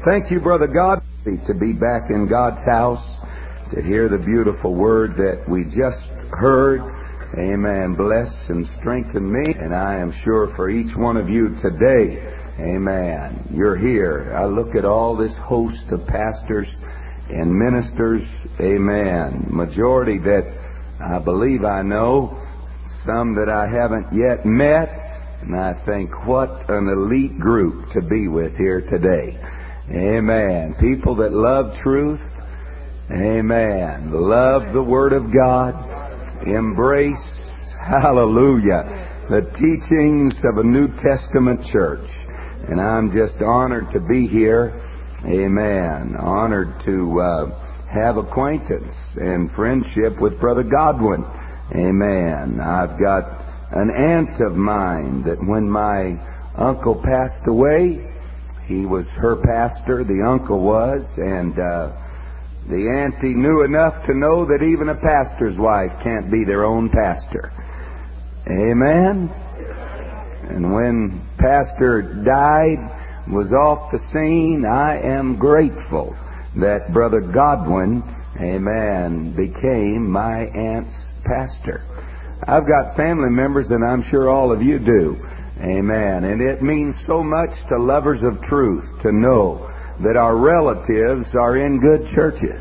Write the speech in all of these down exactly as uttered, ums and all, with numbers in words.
Thank you, Brother God, to be back in God's house, to hear the beautiful word that we just heard. Amen. Bless and strengthen me, and I am sure for each one of you today, amen, you're here. I look at all this host of pastors and ministers, amen, majority that I believe I know, some that I haven't yet met, and I think what an elite group to be with here today. Amen. People that love truth, amen, love the Word of God, embrace, hallelujah, the teachings of a New Testament church. And I'm just honored to be here, amen, honored to uh, have acquaintance and friendship with Brother Godwin, amen. I've got an aunt of mine that when my uncle passed away, he was her pastor, the uncle was, and uh, the auntie knew enough to know that even a pastor's wife can't be their own pastor. Amen? And when Pastor died, was off the scene, I am grateful that Brother Godwin, amen, became my aunt's pastor. I've got family members, and I'm sure all of you do. Amen. And it means so much to lovers of truth to know that our relatives are in good churches.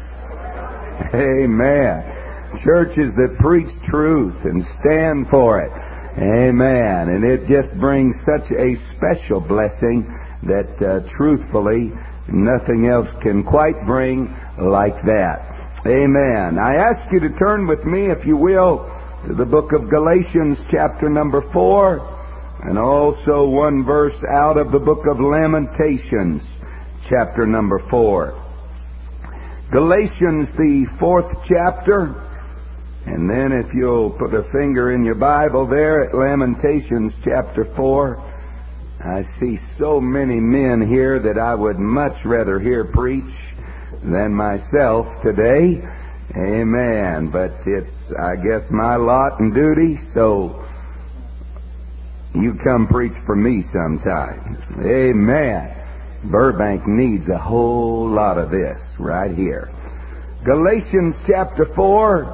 Amen. Churches that preach truth and stand for it. Amen. And it just brings such a special blessing that uh, truthfully nothing else can quite bring like that. Amen. I ask you to turn with me, if you will, to the book of Galatians chapter number four, and also one verse out of the book of Lamentations chapter number four. Galatians, the fourth chapter, and then if you'll put a finger in your Bible there at Lamentations chapter four. I see so many men here that I would much rather hear preach than myself today. Amen. But it's, I guess, my lot and duty, so you come preach for me sometime. Amen. Burbank needs a whole lot of this right here. Galatians chapter four,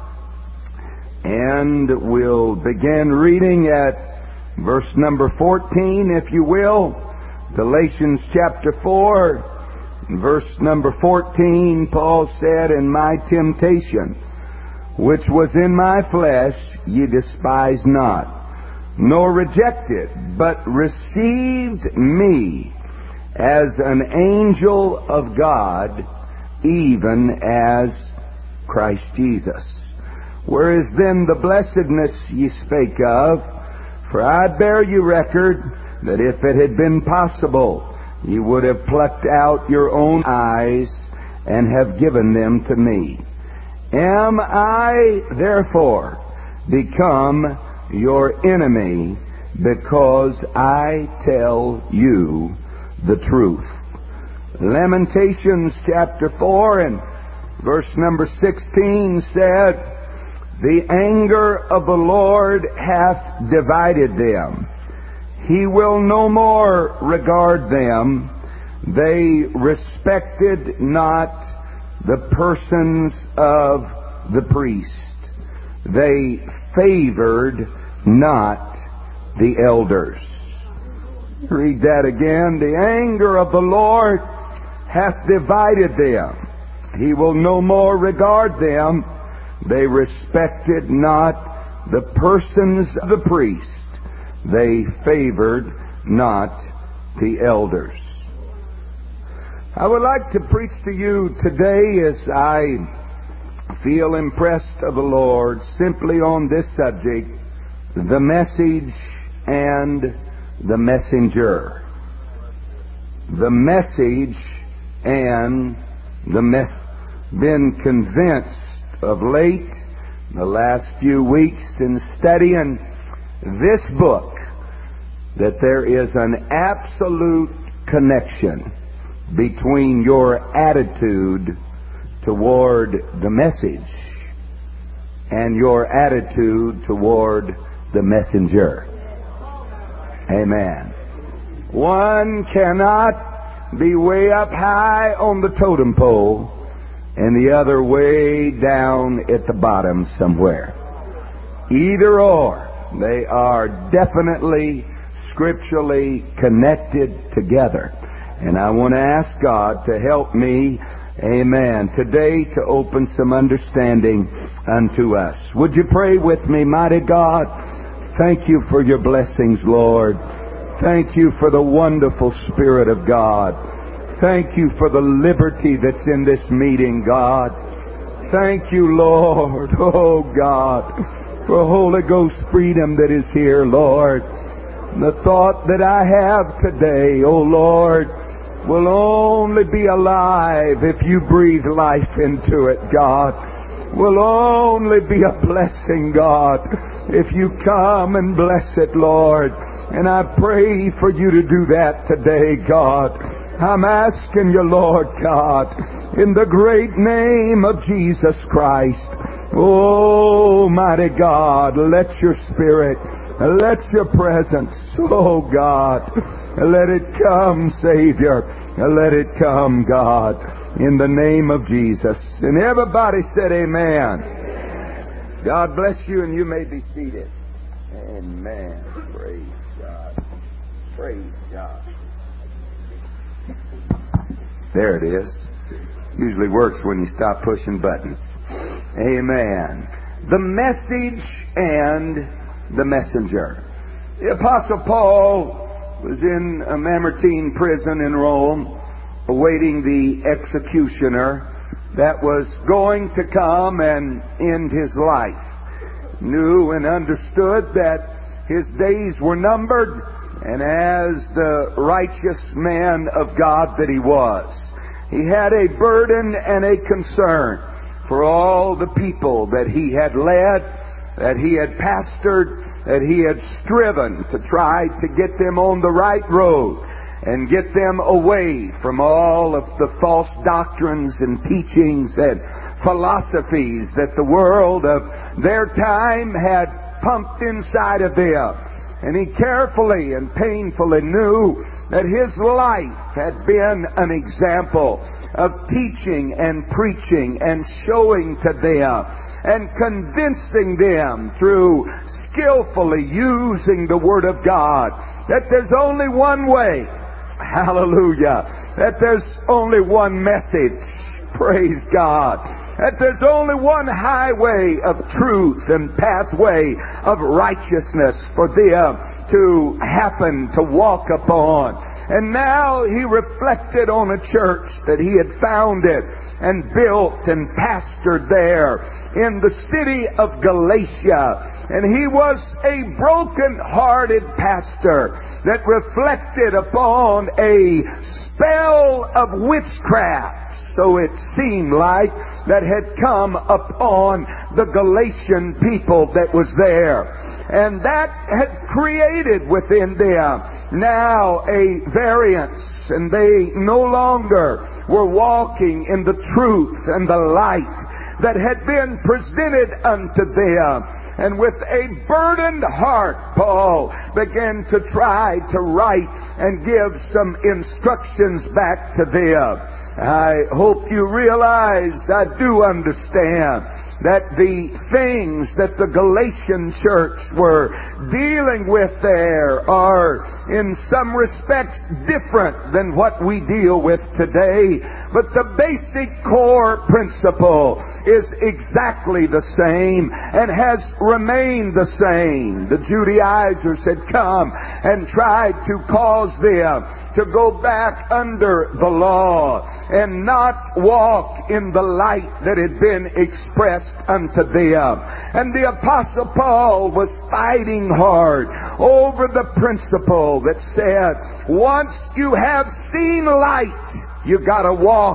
and we'll begin reading at verse number fourteen, if you will. Galatians chapter four, verse number fourteen, Paul said, "And my temptation, which was in my flesh, ye despise not, nor rejected, but received me as an angel of God, even as Christ Jesus. Where is then the blessedness ye spake of? For I bear you record that if it had been possible, ye would have plucked out your own eyes and have given them to me. Am I therefore become your enemy because I tell you the truth?" Lamentations chapter four and verse number sixteen said, "The anger of the Lord hath divided them. He will no more regard them. They respected not the persons of the priest. They favored not the elders." Read that again. "The anger of the Lord hath divided them. He will no more regard them. They respected not the persons of the priest. They favored not the elders." I would like to preach to you today, as I feel impressed of the Lord, simply on this subject: the message and the messenger. The message and the mess. Been convinced of late, the last few weeks in studying this book, that there is an absolute connection between your attitude toward the message and your attitude toward the messenger. Amen. One cannot be way up high on the totem pole and the other way down at the bottom somewhere. Either or. They are definitely scripturally connected together. And I want to ask God to help me, amen, today to open some understanding unto us. Would you pray with me? Mighty God, thank you for your blessings, Lord. Thank you for the wonderful Spirit of God. Thank you for the liberty that's in this meeting, God. Thank you, Lord, oh God, for Holy Ghost freedom that is here, Lord. The thought that I have today, oh Lord, will only be alive if you breathe life into it, God. Will only be a blessing, God, if you come and bless it, Lord. And I pray for you to do that today, God. I'm asking you, Lord God, in the great name of Jesus Christ. Oh, mighty God, let your Spirit, let your presence, oh God, let it come, Savior. Let it come, God, in the name of Jesus. And everybody said amen. God bless you, and you may be seated. Amen. Praise God. Praise God. There it is. Usually works when you stop pushing buttons. Amen. The message and the messenger. The Apostle Paul was in a Mamertine prison in Rome, awaiting the executioner that was going to come and end his life. Knew and understood that his days were numbered, and as the righteous man of God that he was, he had a burden and a concern for all the people that he had led, that he had pastored, that he had striven to try to get them on the right road and get them away from all of the false doctrines and teachings and philosophies that the world of their time had pumped inside of them. And he carefully and painfully knew that his life had been an example of teaching and preaching and showing to them and convincing them through skillfully using the Word of God that there's only one way. Hallelujah. That there's only one message. Praise God. That there's only one highway of truth and pathway of righteousness for them to happen to walk upon. And now he reflected on a church that he had founded and built and pastored there in the city of Galatia. And he was a broken-hearted pastor that reflected upon a spell of witchcraft, so it seemed like, that had come upon the Galatian people that was there. And that had created within them now a variance, and they no longer were walking in the truth and the light that had been presented unto them. And with a burdened heart, Paul began to try to write and give some instructions back to them. I hope you realize, I do understand, that the things that the Galatian church were dealing with there are in some respects different than what we deal with today. But the basic core principle is exactly the same and has remained the same. The Judaizers had come and tried to cause them to go back under the law and not walk in the light that had been expressed unto them. And the Apostle Paul was fighting hard over the principle that said, once you have seen light, you got to walk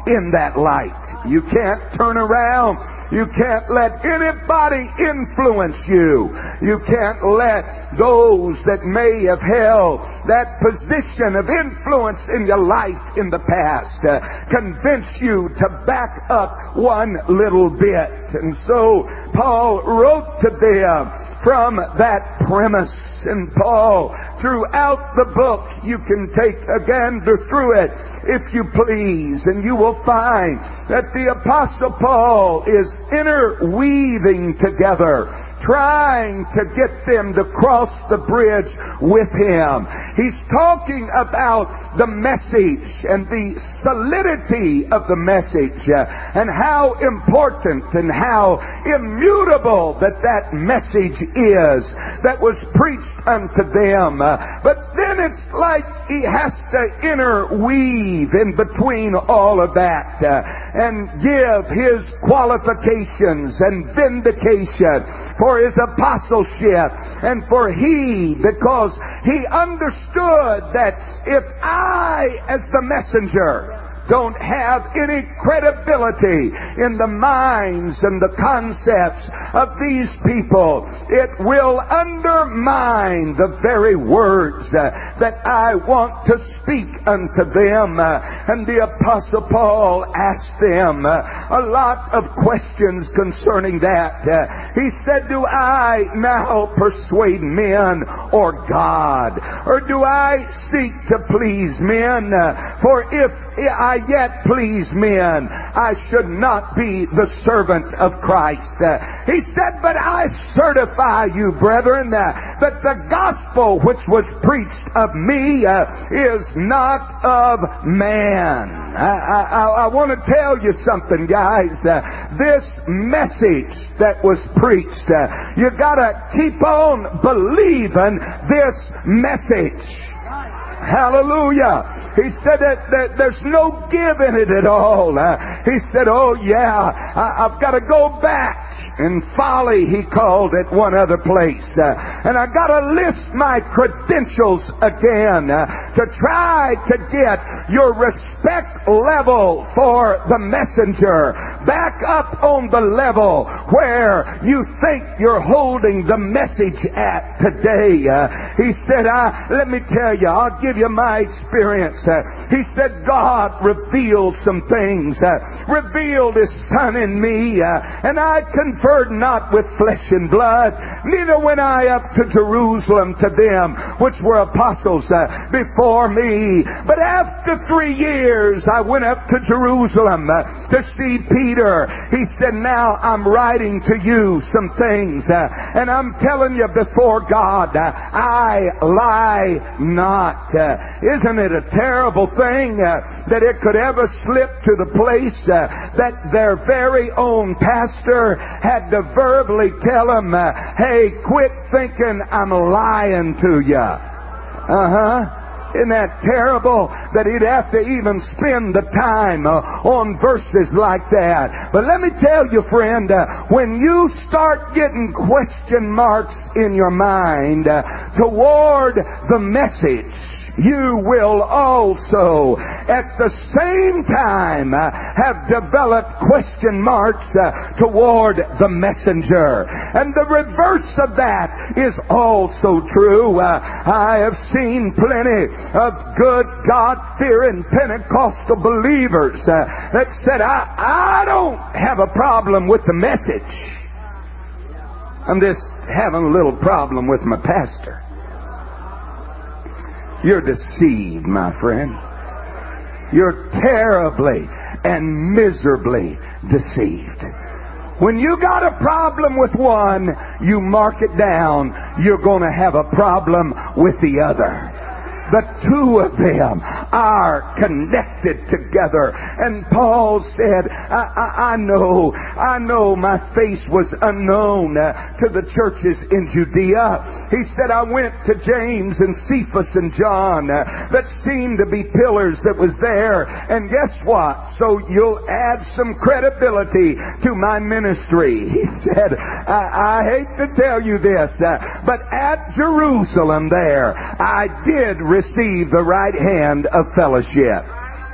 in that light. You can't turn around. You can't let anybody influence you. You can't let those that may have held that position of influence in your life in the past uh, convince you to back up one little bit. And so Paul wrote to them from that premise. And Paul, throughout the book, you can take a gander through it if you please, and you will find that the Apostle Paul is interweaving together, trying to get them to cross the bridge with him. He's talking about the message and the solidity of the message uh, and how important and how immutable that that message is that was preached unto them. Uh, but then it's like he has to interweave in between all of that uh, and give his qualifications and vindication for his apostleship and for he, because he understood that if I, as the messenger, don't have any credibility in the minds and the concepts of these people, it will undermine the very words uh, that I want to speak unto them. Uh, and the Apostle Paul asked them uh, a lot of questions concerning that. Uh, he said, do I now persuade men or God? Or do I seek to please men? Uh, for if I yet please men, I should not be the servant of Christ. Uh, he said, but I certify you, brethren, uh, that the gospel which was preached of me uh, is not of man. I, I, I want to tell you something, guys. Uh, this message that was preached, uh, you got to keep on believing this message. Hallelujah. He said that, that there's no give in it at all. Uh, he said, oh yeah, I, I've got to go back. And folly, he called it one other place. Uh, and I got to list my credentials again uh, to try to get your respect level for the messenger back up on the level where you think you're holding the message at today. Uh, he said, I, let me tell you, I'll give you my experience. Uh, he said, God revealed some things, uh, revealed His Son in me, uh, and I conferred not with flesh and blood, neither went I up to Jerusalem to them which were apostles uh, before me. But after three years I went up to Jerusalem uh, to see Peter. He said, now I'm writing to you some things, uh, and I'm telling you before God, uh, I lie not. Uh, isn't it a terrible thing uh, that it could ever slip to the place uh, that their very own pastor had to verbally tell them, uh, hey, quit thinking I'm lying to you. Uh-huh. Isn't that terrible that he'd have to even spend the time uh, on verses like that? But let me tell you, friend, uh, when you start getting question marks in your mind uh, toward the message, you will also at the same time uh, have developed question marks uh, toward the messenger. And the reverse of that is also true. Uh, I have seen plenty of good God-fearing Pentecostal believers uh, that said, I, I don't have a problem with the message. I'm just having a little problem with my pastor. You're deceived, my friend. You're terribly and miserably deceived. When you got a problem with one, you mark it down. You're going to have a problem with the other. The two of them are connected together. And Paul said, I, I, I know, I know my face was unknown uh, to the churches in Judea. He said, I went to James and Cephas and John uh, that seemed to be pillars that was there. And guess what? So you'll add some credibility to my ministry. He said, I, I hate to tell you this, uh, but at Jerusalem there, I did receive the right hand of fellowship.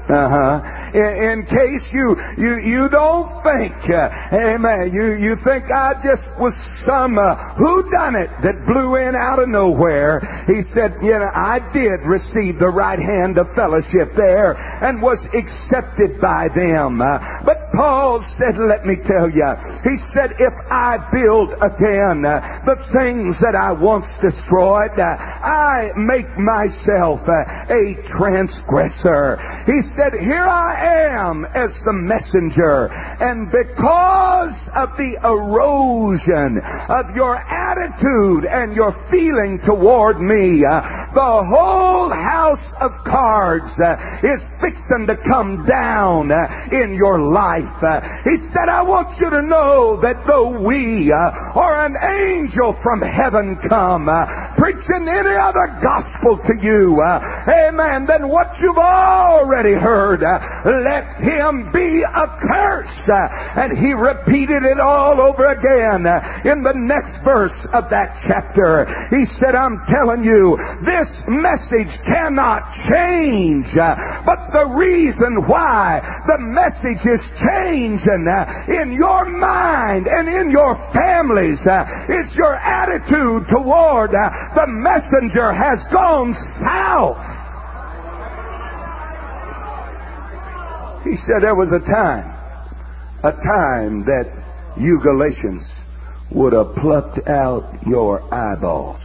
Uh-huh. In, in case you, you, you don't think, uh, amen, you, you think I just was some uh, whodunit that blew in out of nowhere. He said, you know, I did receive the right hand of fellowship there and was accepted by them. Uh, but Paul said, let me tell you, he said, if I build again uh, the things that I once destroyed, uh, I make myself uh, a transgressor. He said, here I am as the messenger, and because of the erosion of your attitude and your feeling toward me, uh, the whole house of cards uh, is fixing to come down uh, in your life. Uh, he said, I want you to know that though we uh, or an angel from heaven come uh, preaching any other gospel to you, uh, amen, than what you've already heard, uh, let him be accursed. Uh, and he repeated it all over again uh, in the next verse of that chapter. He said, I'm telling you, this message cannot change. Uh, but the reason why the message is changing uh, in your mind and in your families uh, is your attitude toward uh, the messenger has gone south. He said there was a time, a time that you Galatians would have plucked out your eyeballs.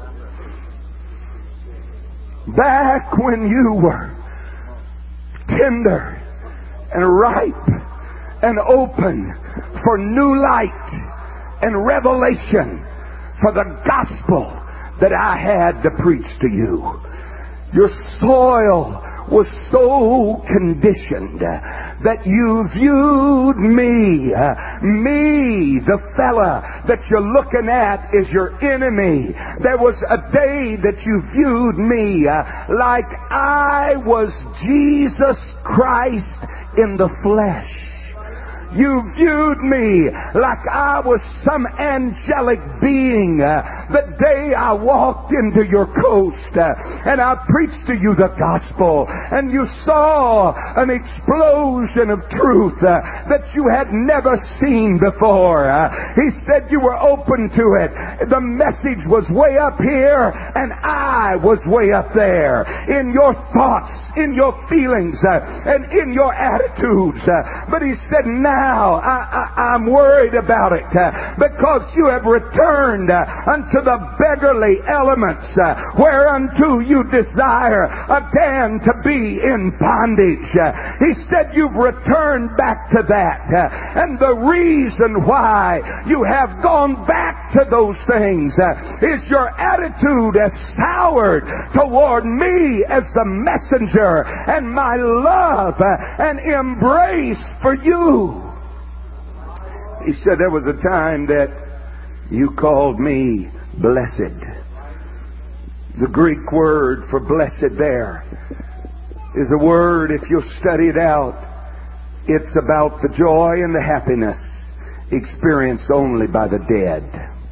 Back when you were tender and ripe and open for new light and revelation for the gospel that I had to preach to you. Your soil was so conditioned that you viewed me, me, the fella that you're looking at is your enemy. There was a day that you viewed me like I was Jesus Christ in the flesh. You viewed me like I was some angelic being uh, the day I walked into your coast uh, and I preached to you the gospel, and you saw an explosion of truth uh, that you had never seen before. Uh, he said you were open to it. The message was way up here and I was way up there in your thoughts, in your feelings, uh, and in your attitudes. Uh, but he said, now Now, I, I, I'm worried about it uh, because you have returned uh, unto the beggarly elements uh, whereunto you desire again to be in bondage. Uh, he said you've returned back to that. Uh, and the reason why you have gone back to those things uh, is your attitude has soured toward me as the messenger and my love uh, and embrace for you. He said there was a time that you called me blessed. The Greek word for blessed there is a word, if you'll study it out, it's about the joy and the happiness experienced only by the dead.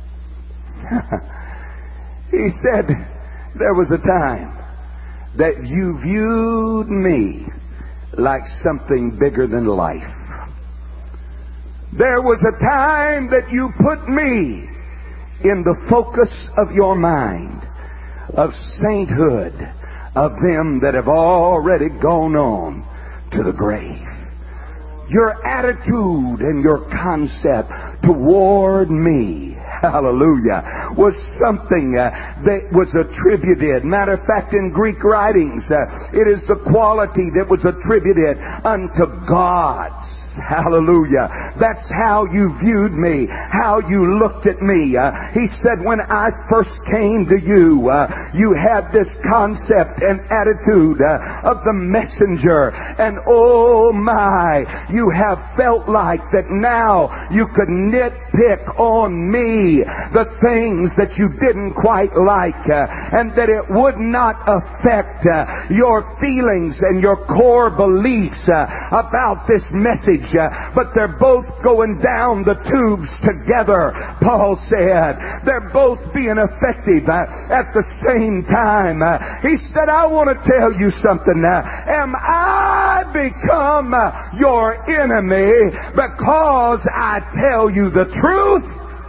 He said there was a time that you viewed me like something bigger than life. There was a time that you put me in the focus of your mind, of sainthood, of them that have already gone on to the grave. Your attitude and your concept toward me, hallelujah, was something uh, that was attributed. Matter of fact, in Greek writings, uh, it is the quality that was attributed unto gods. Hallelujah. That's how you viewed me, how you looked at me. Uh, he said when I first came to you, uh, you had this concept and attitude uh, of the messenger. And oh my, you have felt like that now you could nitpick on me the things that you didn't quite like uh, and that it would not affect uh, your feelings and your core beliefs uh, about this message. Uh, but they're both going down the tubes together, Paul said. They're both being effective uh, at the same time. Uh, he said, I want to tell you something. Uh, am I become your enemy because I tell you the truth?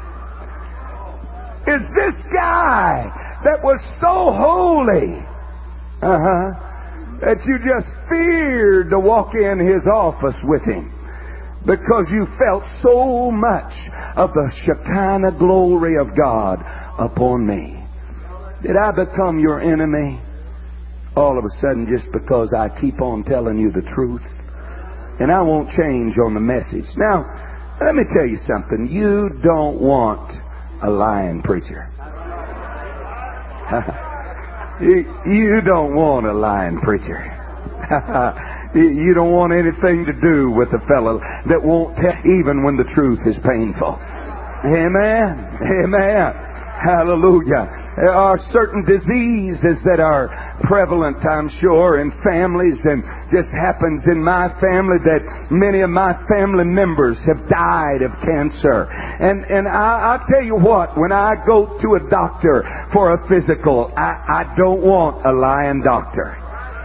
Is this guy that was so holy, uh-huh, that you just feared to walk in his office with him because you felt so much of the Shekinah glory of God upon me? Did I become your enemy all of a sudden just because I keep on telling you the truth? And I won't change on the message. Now, let me tell you something. You don't want a lying preacher. you, you don't want a lying preacher. You don't want anything to do with a fellow that won't tell even when the truth is painful. Amen. Amen. Hallelujah. There are certain diseases that are prevalent, I'm sure, in families, and just happens in my family that many of my family members have died of cancer. And and I, I'll tell you what, when I go to a doctor for a physical, I, I don't want a lying doctor.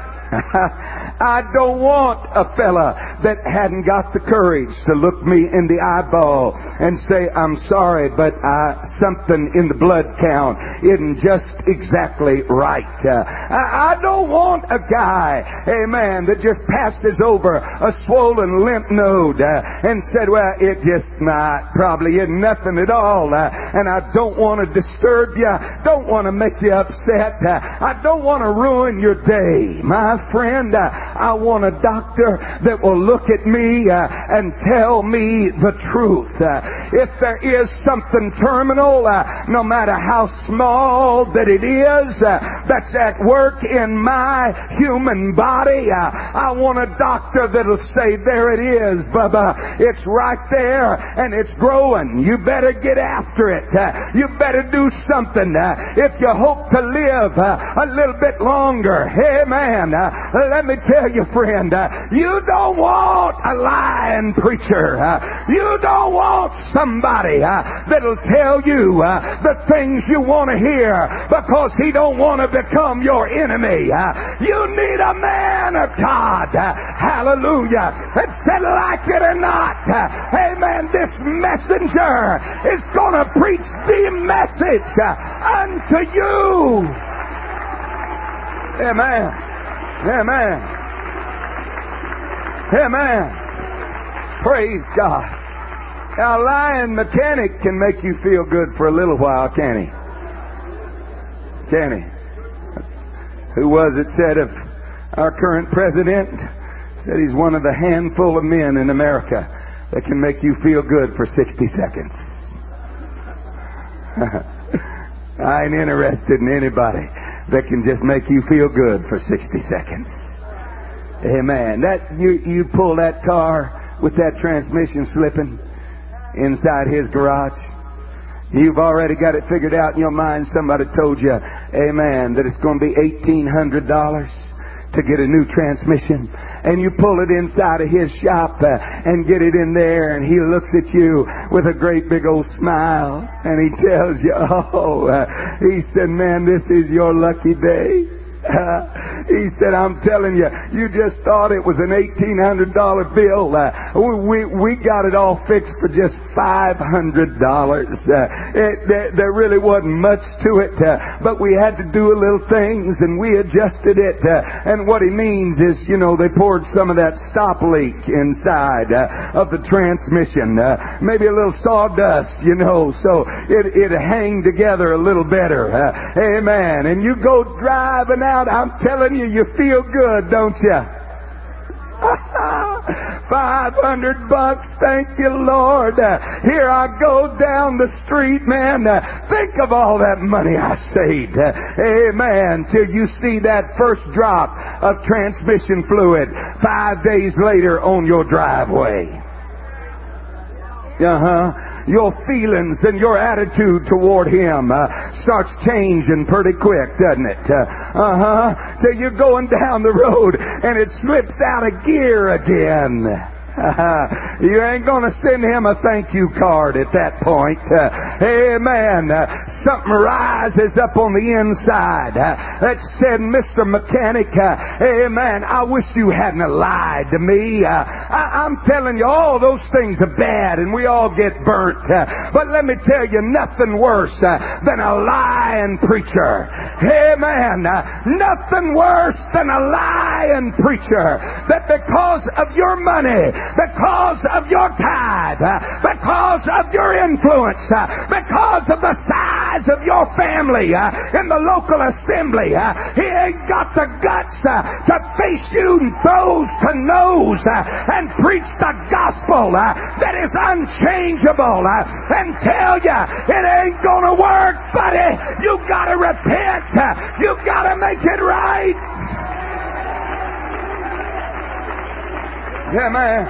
I don't want a fella that hadn't got the courage to look me in the eyeball and say, I'm sorry, but uh, something in the blood count isn't just exactly right. Uh, I, I don't want a guy, amen, that just passes over a swollen lymph node uh, and said, well, it just uh, probably isn't nothing at all. Uh, and I don't want to disturb you. Don't want to make you upset. Uh, I don't want to ruin your day. My friend, uh, I want a doctor that will look at me uh, and tell me the truth. Uh, if there is something terminal, uh, no matter how small that it is, uh, that's at work in my human body, uh, I want a doctor that'll say, there it is, Bubba. It's right there and it's growing. You better get after it. Uh, you better do something uh, if you hope to live uh, a little bit longer. Amen. Uh, Let me tell you, friend, uh, you don't want a lying preacher. Uh, you don't want somebody uh, that'll tell you uh, the things you want to hear because he don't want to become your enemy. Uh, you need a man of God, uh, hallelujah, that said, like it or not, uh, amen, this messenger is going to preach the message uh, unto you. Amen. Amen. Amen. Praise God. Now, a lying mechanic can make you feel good for a little while, can he? Can he? Who was it said of our current president? Said he's one of the handful of men in America that can make you feel good for sixty seconds. I ain't interested in anybody that can just make you feel good for sixty seconds. Amen. That you you pull that car with that transmission slipping inside his garage. You've already got it figured out in your mind. Somebody told you, amen, that it's going to be eighteen hundred dollars to get a new transmission, and you pull it inside of his shop uh, and get it in there, and he looks at you with a great big old smile, and he tells you, oh, uh, he said, man, this is your lucky day. Uh, he said, I'm telling you, you just thought it was an eighteen hundred dollars bill. Uh, we, we got it all fixed for just five hundred dollars. Uh, it, there, there really wasn't much to it, uh, but we had to do a little things and we adjusted it. Uh, and what he means is, you know, they poured some of that stop leak inside uh, of the transmission. Uh, maybe a little sawdust, you know, so it, it hang together a little better. Uh, amen. And you go driving out, I'm telling you, you feel good, don't you? Five hundred bucks, thank you, Lord. Uh, here I go down the street, man. Uh, think of all that money I saved. Uh, amen. Till you see that first drop of transmission fluid five days later on your driveway. Uh-huh. Your feelings and your attitude toward him uh, starts changing pretty quick, doesn't it? Uh, uh-huh. So you're going down the road and it slips out of gear again. You ain't going to send him a thank you card at that point. Uh, amen. Uh, something rises up on the inside uh, that said, Mister Mechanic, uh, amen, I wish you hadn't lied to me. Uh, I, I'm telling you, all those things are bad and we all get burnt. Uh, but let me tell you, nothing worse uh, than a lying preacher. Amen. Uh, nothing worse than a lying preacher that because of your money, because of your tithe, because of your influence, because of the size of your family in the local assembly, he ain't got the guts to face you nose to nose and preach the gospel that is unchangeable and tell you it ain't gonna work, buddy. You gotta repent. You gotta make it right. Yeah, man.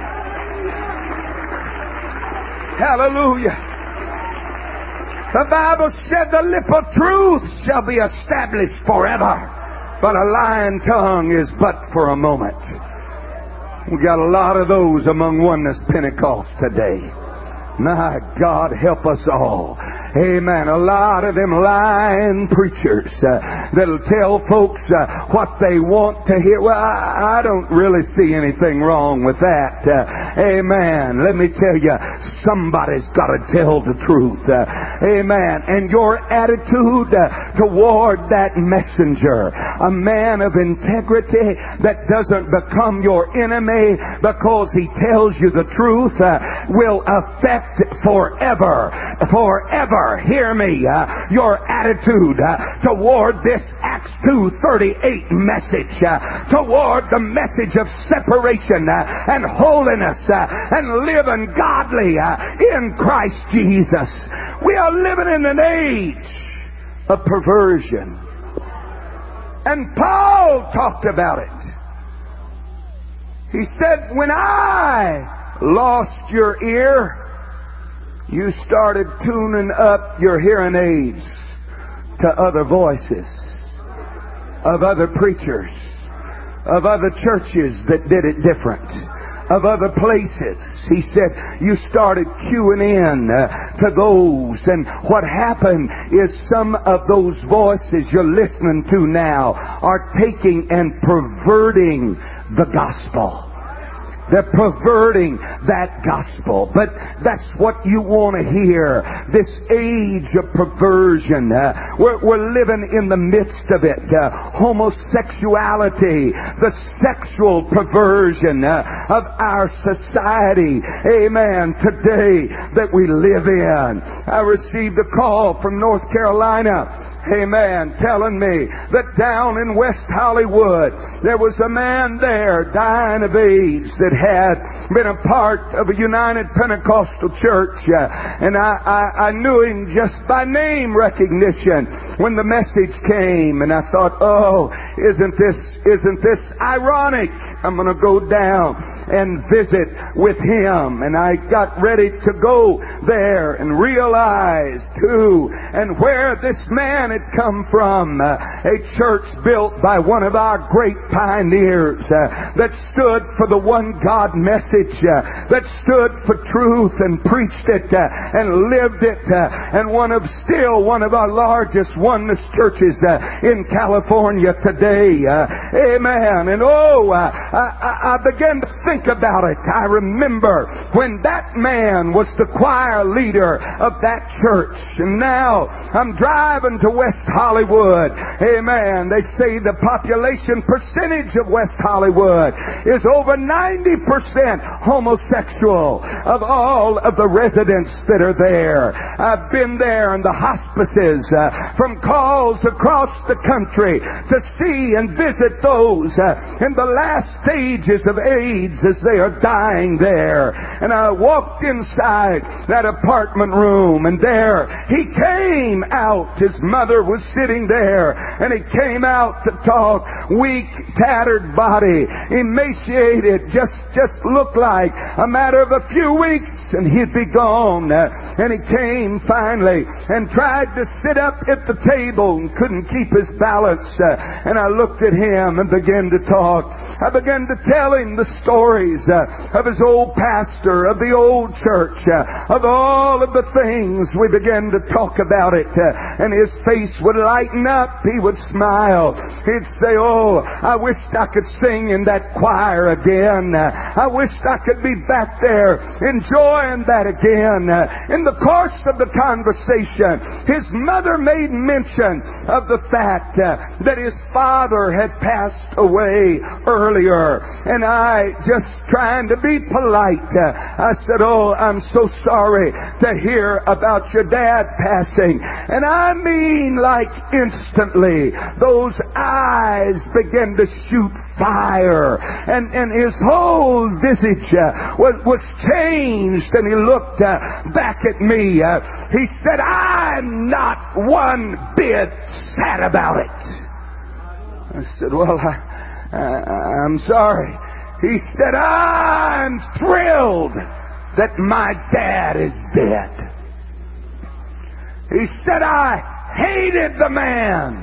Hallelujah. The Bible said the lip of truth shall be established forever, but a lying tongue is but for a moment. We got a lot of those among Oneness Pentecost today. My God, help us all. Amen. A lot of them lying preachers uh, that'll tell folks uh, what they want to hear. Well, I, I don't really see anything wrong with that. Uh, amen. Let me tell you, somebody's got to tell the truth. Uh, amen. And your attitude uh, toward that messenger, a man of integrity that doesn't become your enemy because he tells you the truth, uh, will affect forever. Forever. Hear me. Uh, your attitude uh, toward this Acts two thirty-eight message, uh, toward the message of separation uh, and holiness uh, and living godly uh, in Christ Jesus. We are living in an age of perversion. And Paul talked about it. He said, when I lost your ear, you started tuning up your hearing aids to other voices, of other preachers, of other churches that did it different, of other places. He said, you started cueing in uh, to those. And what happened is some of those voices you're listening to now are taking and perverting the gospel. They're perverting that gospel. But that's what you want to hear. This age of perversion. Uh, we're, we're living in the midst of it. Uh, homosexuality. The sexual perversion uh, of our society. Amen. Today that we live in. I received a call from North Carolina. Amen. Telling me that down in West Hollywood there was a man there dying of AIDS that had been a part of a United Pentecostal church. Uh, and I, I, I knew him just by name recognition when the message came. And I thought, oh, isn't this, isn't this ironic? I'm going to go down and visit with him. And I got ready to go there and realized who and where this man had come from. Uh, a church built by one of our great pioneers uh, that stood for the one God message, uh, that stood for truth and preached it uh, and lived it, uh, and one of still one of our largest oneness churches uh, in California today. Uh, amen. And oh, uh, I, I began to think about it. I remember when that man was the choir leader of that church, and now I'm driving to West Hollywood. Amen. They say the population percentage of West Hollywood is over ninety percent homosexual of all of the residents that are there. I've been there in the hospices uh, from calls across the country to see and visit those uh, in the last stages of AIDS as they are dying there. And I walked inside that apartment room, and there he came out. His mother was sitting there, and he came out to talk. Weak, tattered body, emaciated, just just looked like a matter of a few weeks and he'd be gone. And he came finally and tried to sit up at the table and couldn't keep his balance. And I looked at him and began to talk. I began to tell him the stories of his old pastor, of the old church, of all of the things. We began to talk about it. And his face would lighten up. He would smile. He'd say, "Oh, I wished I could sing in that choir again. I wished I could be back there enjoying that again." In the course of the conversation, his mother made mention of the fact that his father had passed away earlier. And I, just trying to be polite, I said, "Oh, I'm so sorry to hear about your dad passing." And I mean, like instantly, those eyes began to shoot fire, and, and his whole visage uh, was, was changed, and he looked uh, back at me. Uh, he said, "I'm not one bit sad about it." I said, "Well, I, I, I'm sorry." He said, "I'm thrilled that my dad is dead." He said, "I hated the man.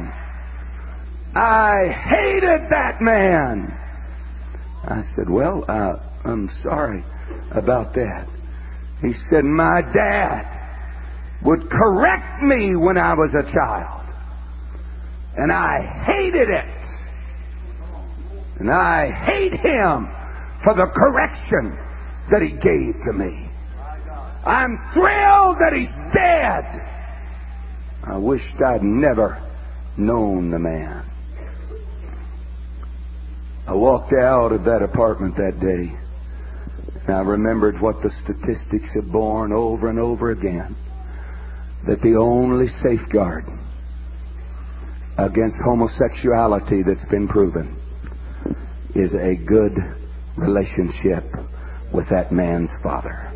I hated that man." I said, "Well, uh, I'm sorry about that." He said, "My dad would correct me when I was a child, and I hated it. And I hate him for the correction that he gave to me. I'm thrilled that he's dead. I wished I'd never known the man." I walked out of that apartment that day, and I remembered what the statistics have borne over and over again, that the only safeguard against homosexuality that's been proven is a good relationship with that man's father.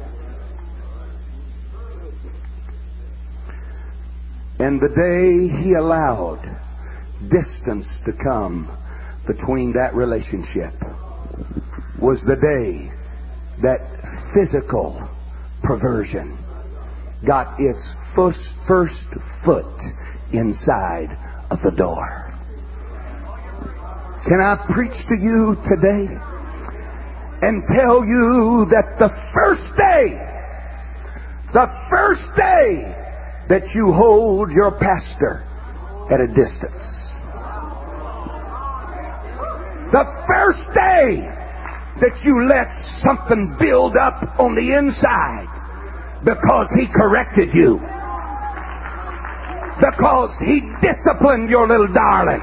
And the day he allowed distance to come between that relationship was the day that physical perversion got its first, first foot inside of the door. Can I preach to you today and tell you that the first day, the first day that you hold your pastor at a distance, the first day that you let something build up on the inside because he corrected you, because he disciplined your little darling,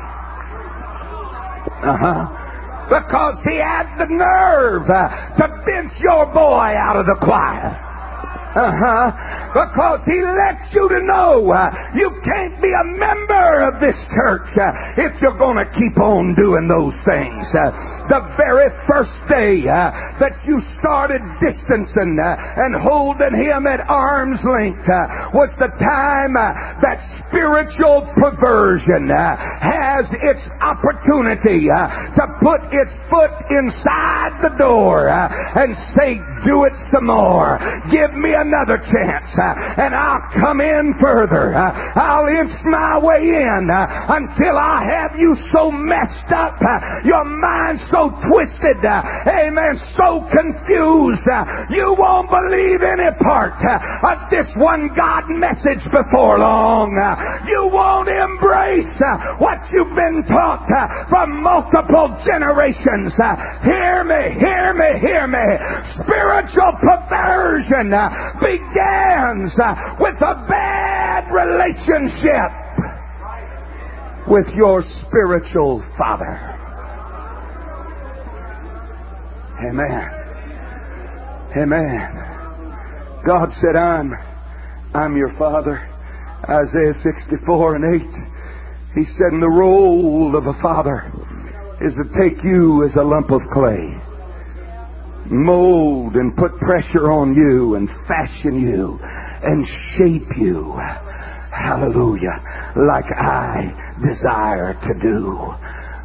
uh-huh, because he had the nerve uh, to bench your boy out of the choir, uh-huh, because he lets you to know uh, you can't be a member of this church uh, if you're going to keep on doing those things. Uh, the very first day uh, that you started distancing uh, and holding him at arm's length uh, was the time uh, that spiritual perversion uh, has its opportunity uh, to put its foot inside the door uh, and say, "Do it some more. Give me another chance, uh, and I'll come in further. Uh, I'll inch my way in uh, until I have you so messed up, uh, your mind so twisted, uh, amen, so confused, uh, you won't believe any part uh, of this one God message before long. Uh, you won't embrace uh, what you've been taught uh, from multiple generations. Uh, hear me, hear me, hear me. Spiritual perversion uh, begins uh, with a bad relationship with your spiritual father. Amen. Amen. God said, I'm, I'm your father. Isaiah sixty-four and eight. He said, and the role of a father is to take you as a lump of clay, mold and put pressure on you and fashion you and shape you. Hallelujah. Like I desire to do.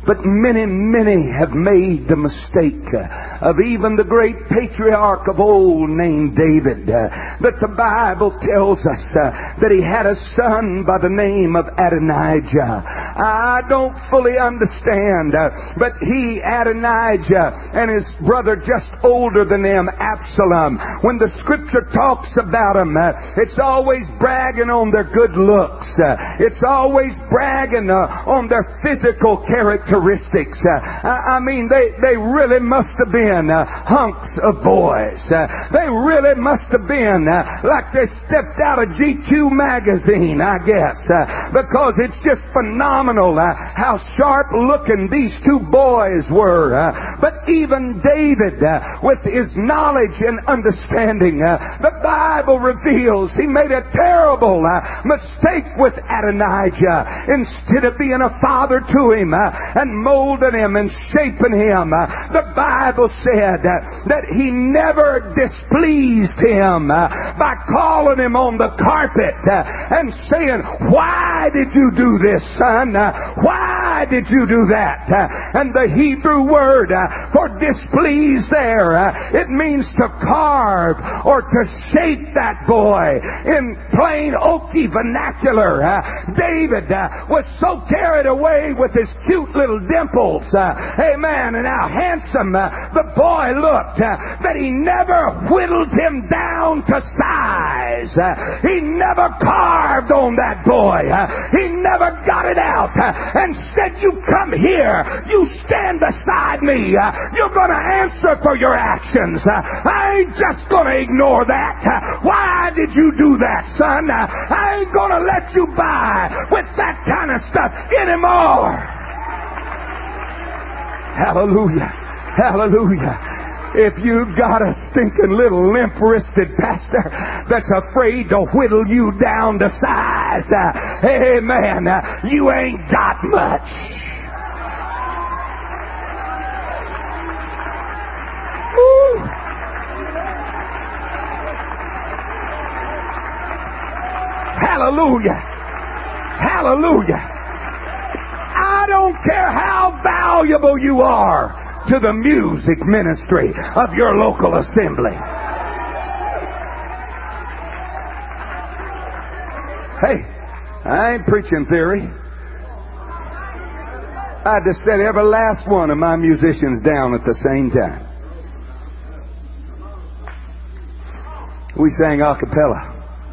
But many, many have made the mistake of even the great patriarch of old named David, that the Bible tells us that he had a son by the name of Adonijah. I don't fully understand, but he, Adonijah, and his brother just older than them, Absalom, when the scripture talks about them, it's always bragging on their good looks. It's always bragging on their physical character. Characteristics. Uh, I mean, they, they really must have been uh, hunks of boys. Uh, they really must have been uh, like they stepped out of G Q magazine, I guess. Uh, because it's just phenomenal uh, how sharp looking these two boys were. Uh, but even David, uh, with his knowledge and understanding, uh, the Bible reveals he made a terrible uh, mistake with Adonijah. Instead of being a father to him, uh, and molding him and shaping him, Uh, the Bible said uh, that he never displeased him uh, by calling him on the carpet uh, and saying, "Why did you do this, son? Uh, why did you do that?" Uh, and the Hebrew word uh, for displease there, uh, it means to carve or to shape that boy in plain oaky vernacular. Uh, David uh, was so carried away with his cute little dimples, uh, amen, and how handsome uh, the boy looked, uh, that he never whittled him down to size. Uh, he never carved on that boy. Uh, he never got it out uh, and said, "You come here, you stand beside me, uh, you're going to answer for your actions. Uh, I ain't just going to ignore that. Uh, why did you do that, son? Uh, I ain't going to let you by with that kind of stuff anymore." Hallelujah. Hallelujah. If you've got a stinking little limp-wristed pastor that's afraid to whittle you down to size, uh, amen, uh, you ain't got much. Woo. Hallelujah. Hallelujah. I don't care how valuable you are to the music ministry of your local assembly. Hey, I ain't preaching theory. I just set every last one of my musicians down at the same time. We sang a cappella.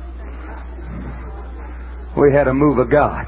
We had a move of God.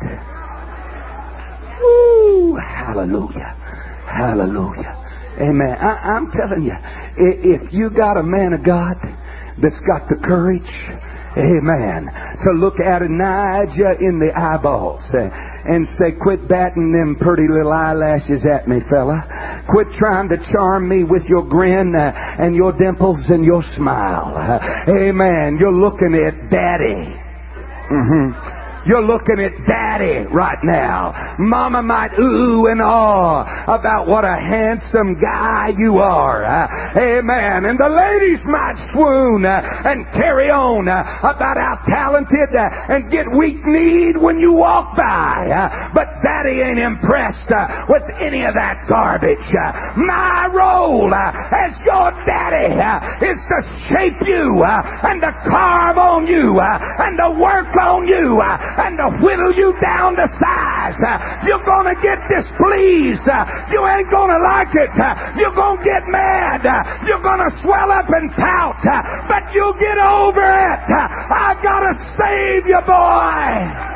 Woo! Hallelujah. Hallelujah. Amen. I, I'm telling you, if you got a man of God that's got the courage, amen, to look Adonijah in the eyeballs and say, "Quit batting them pretty little eyelashes at me, fella. Quit trying to charm me with your grin and your dimples and your smile. Amen. You're looking at Daddy." Mm-hmm. You're looking at Daddy right now. Mama might ooh and ah about what a handsome guy you are. Uh, amen. And the ladies might swoon uh, and carry on uh, about how talented uh, and get weak-kneed when you walk by. Uh, but Daddy ain't impressed uh, with any of that garbage. Uh, my role uh, as your daddy uh, is to shape you uh, and to carve on you uh, and to work on you uh, and to whittle you down to size. Uh, you're going to get displeased. Uh, you ain't going to like it. Uh, you're going to get mad. Uh, you're going to swell up and pout. Uh, but you'll get over it. Uh, I got to save you, boy.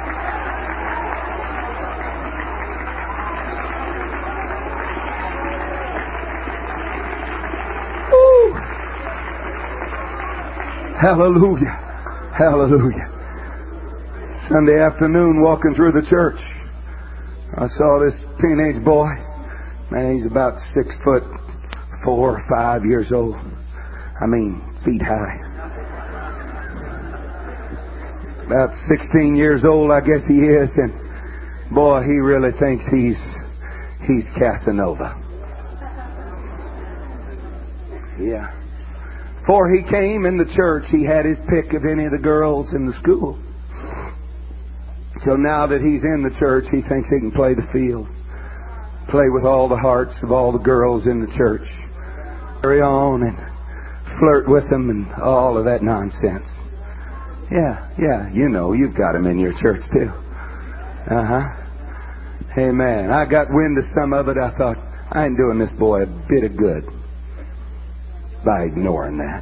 Woo. Hallelujah. Hallelujah. Sunday afternoon, walking through the church, I saw this teenage boy. Man, he's about six foot four or five years old. I mean, feet high. About sixteen years old, I guess he is, and boy, he really thinks he's he's Casanova. Yeah. Before he came in the church, he had his pick of any of the girls in the school. So now that he's in the church, he thinks he can play the field. play with all the hearts of all the girls in the church, carry on and flirt with them and all of that nonsense. Yeah, yeah, you know, you've got them in your church too. Uh-huh. Amen. I got wind of some of it. I thought, I ain't doing this boy a bit of good by ignoring that.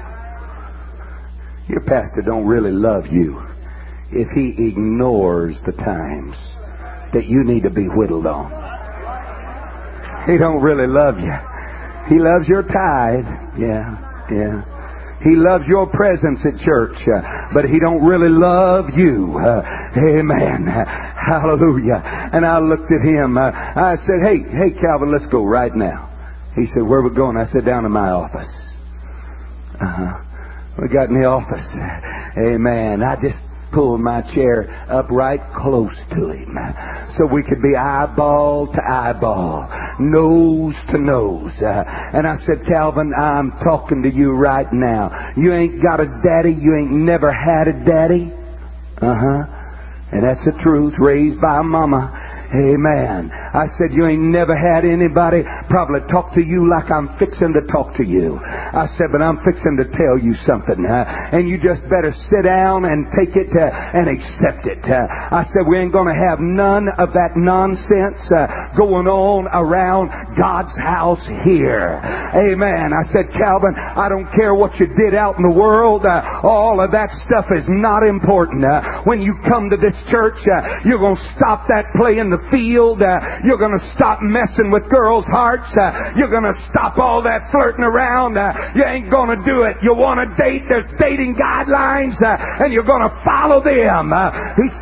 Your pastor don't really love you if he ignores the times that you need to be whittled on. He don't really love you. He loves your tithe. Yeah, yeah. He loves your presence at church, uh, but He don't really love you. Uh, amen. Hallelujah. And I looked at him. Uh, I said, hey, hey, Calvin, let's go right now. He said, where are we going? I said, down to my office. Uh-huh. We got in the office. Amen. I just pulled my chair up right close to him so we could be eyeball to eyeball, nose to nose. Uh, and I said, Calvin, I'm talking to you right now. You ain't got a daddy. You ain't never had a daddy. Uh-huh. And that's the truth, raised by a mama. Amen. I said, you ain't never had anybody probably talk to you like I'm fixing to talk to you. I said, but I'm fixing to tell you something. Uh, and you just better sit down and take it uh, and accept it. Uh, I said, we ain't going to have none of that nonsense uh, going on around God's house here. Amen. I said, Calvin, I don't care what you did out in the world. Uh, all of that stuff is not important. Uh, when you come to this church, uh, you're going to stop that play in the field. Uh, you're going to stop messing with girls' hearts. Uh, you're going to stop all that flirting around. Uh, you ain't going to do it. You want to date, there's dating guidelines, uh, and you're going to follow them. Uh, he's,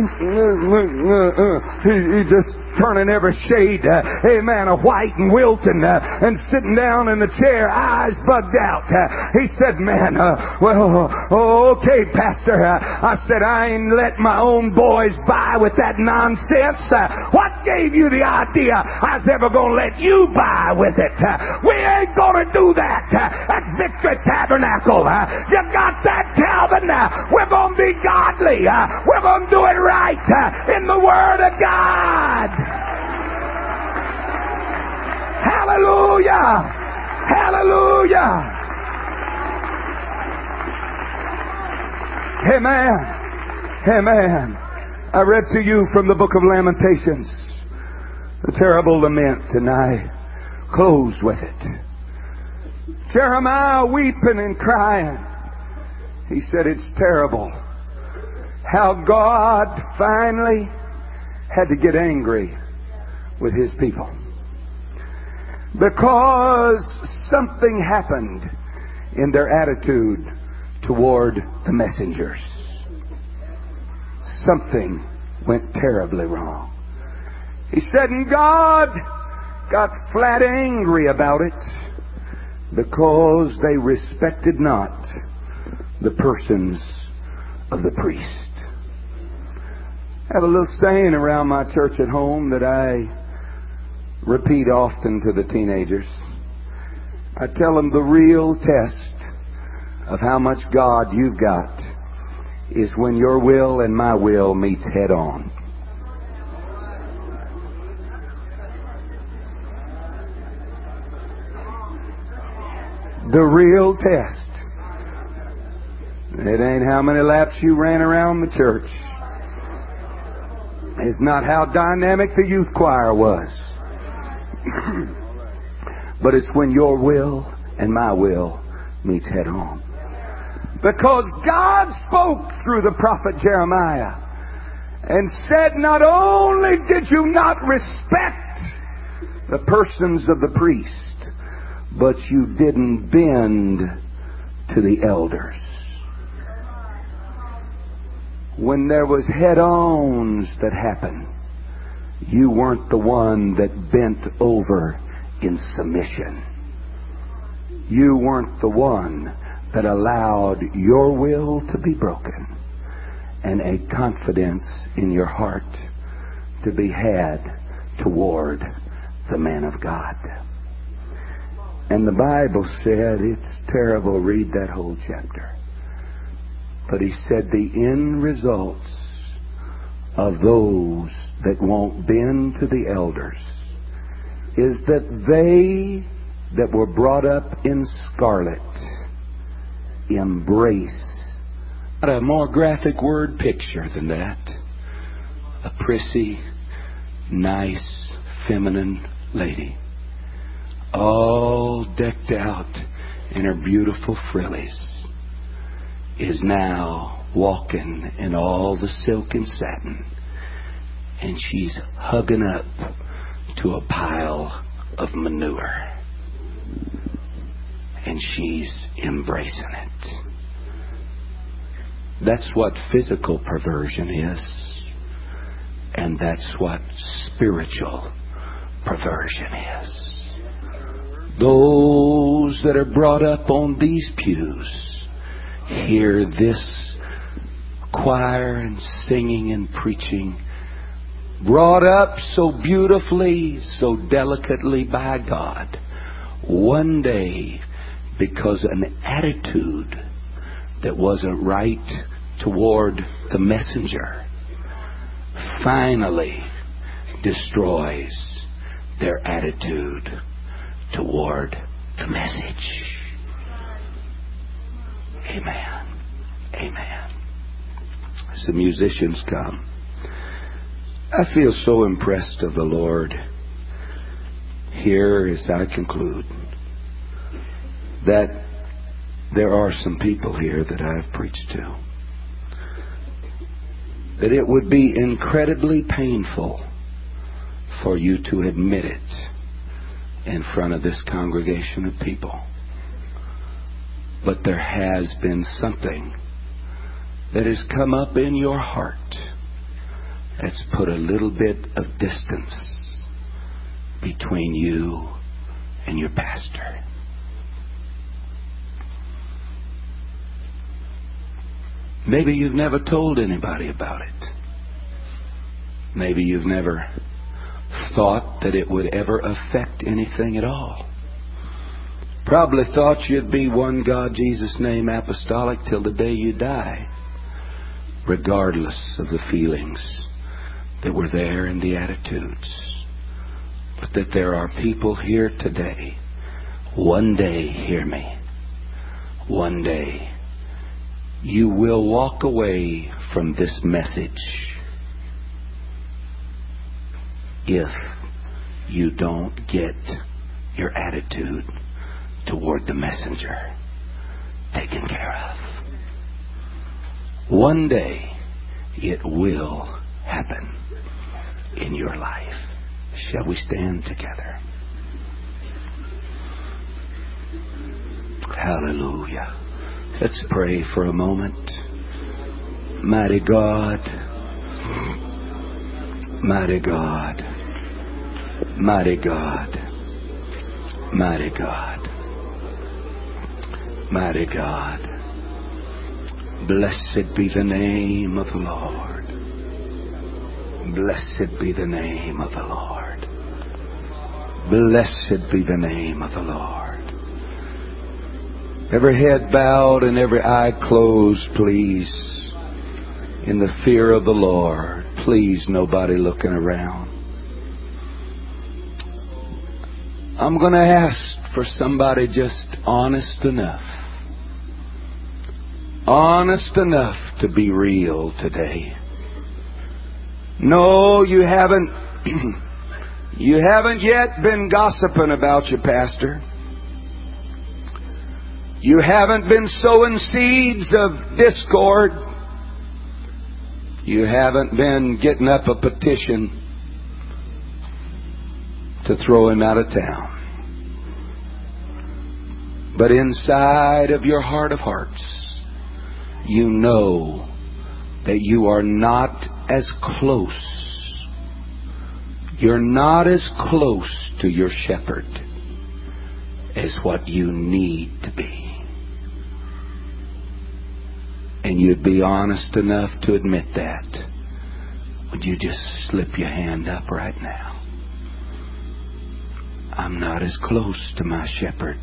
he, he just turning every shade, uh, amen, of white and wilting, uh, and sitting down in the chair, eyes bugged out. Uh, he said, man, uh, well, okay, Pastor. Uh, I said, I ain't let my own boys by with that nonsense. Uh, what gave you the idea I was ever going to let you by with it? Uh, we ain't going to do that uh, at Victory Tabernacle. Uh, you got that, Calvin? Uh, we're going to be godly. Uh, we're going to do it right uh, in the Word of God. Hallelujah! Hallelujah! Amen. Amen. I read to you from the book of Lamentations, the terrible lament, and I closed with it. Jeremiah weeping and crying. He said, it's terrible how God finally had to get angry with His people because something happened in their attitude toward the messengers. Something went terribly wrong. He said, and God got flat angry about it because they respected not the persons of the priest. I have a little saying around my church at home that I repeat often to the teenagers. I tell them the real test of how much God you've got is when your will and my will meets head on. The real test. It ain't how many laps you ran around the church. It's not how dynamic the youth choir was. But it's when your will and my will meets head on. Because God spoke through the prophet Jeremiah and said, not only did you not respect the persons of the priest, but you didn't bend to the elders. When there was head-ons that happened, you weren't the one that bent over in submission. You weren't the one that allowed your will to be broken and a confidence in your heart to be had toward the man of God. And the Bible said, it's terrible, read that whole chapter. But he said the end results of those that won't bend to the elders is that they that were brought up in scarlet embrace. Not a more graphic word picture than that. A prissy, nice, feminine lady, all decked out in her beautiful frillies, is now walking in all the silk and satin, and she's hugging up to a pile of manure, and she's embracing it. That's what physical perversion is, and that's what spiritual perversion is. Those that are brought up on these pews hear this choir and singing and preaching, brought up so beautifully, so delicately by God, one day, because an attitude that wasn't right toward the messenger finally destroys their attitude toward the message. Amen. Amen. As the musicians come, I feel so impressed of the Lord here as I conclude that there are some people here that I've preached to, that it would be incredibly painful for you to admit it in front of this congregation of people. But there has been something that has come up in your heart that's put a little bit of distance between you and your pastor. Maybe you've never told anybody about it. Maybe you've never thought that it would ever affect anything at all. Probably thought you'd be one God, Jesus name, apostolic till the day you die, regardless of the feelings that were there and the attitudes. But that there are people here today, one day, hear me, one day you will walk away from this message if you don't get your attitude toward the messenger taken care of. One day it will happen in your life. Shall we stand together? Hallelujah. Let's pray for a moment. Mighty God, mighty God, mighty God, mighty God, mighty God. Blessed be the name of the Lord. Blessed be the name of the Lord. Blessed be the name of the Lord. Every head bowed and every eye closed, please. In the fear of the Lord. Please, nobody looking around. I'm going to ask for somebody just honest enough. Honest enough to be real today. No, you haven't. You haven't yet been gossiping about your pastor. You haven't been sowing seeds of discord. You haven't been getting up a petition to throw him out of town. But inside of your heart of hearts, you know that you are not as close. You're not as close to your shepherd as what you need to be. And you'd be honest enough to admit that. Would you just slip your hand up right now? I'm not as close to my shepherd.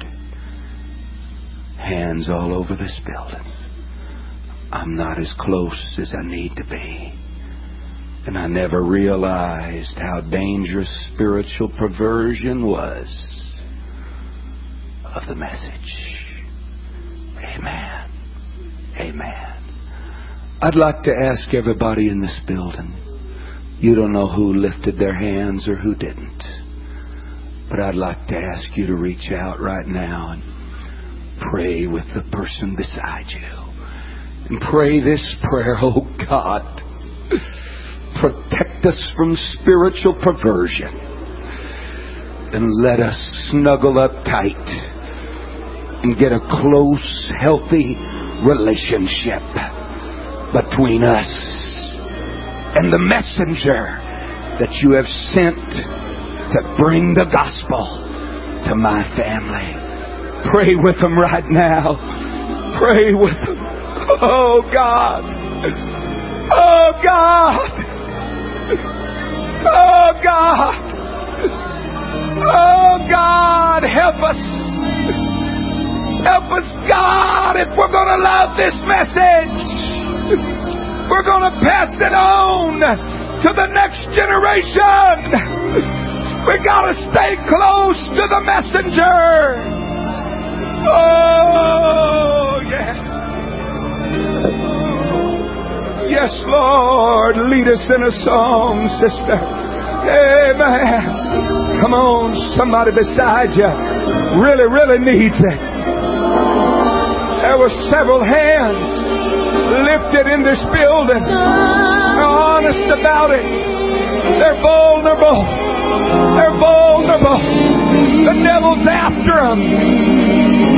Hands all over this building. I'm not as close as I need to be. And I never realized how dangerous spiritual perversion was of the message. Amen. Amen. I'd like to ask everybody in this building, you don't know who lifted their hands or who didn't, but I'd like to ask you to reach out right now and pray with the person beside you. And pray this prayer: oh God, protect us from spiritual perversion, and let us snuggle up tight and get a close, healthy relationship between us and the messenger that you have sent to bring the gospel to my family. Pray with them right now. Pray with them. Oh God. Oh God. Oh God. Oh God, help us. Help us, God, if we're going to love this message. We're going to pass it on to the next generation. We got to stay close to the messenger. Oh, yes. Yes, Lord. Lead us in a song, sister. Amen. Come on, somebody beside you really, really needs it. There were several hands lifted in this building. They're honest about it. They're vulnerable. They're vulnerable. The devil's after them.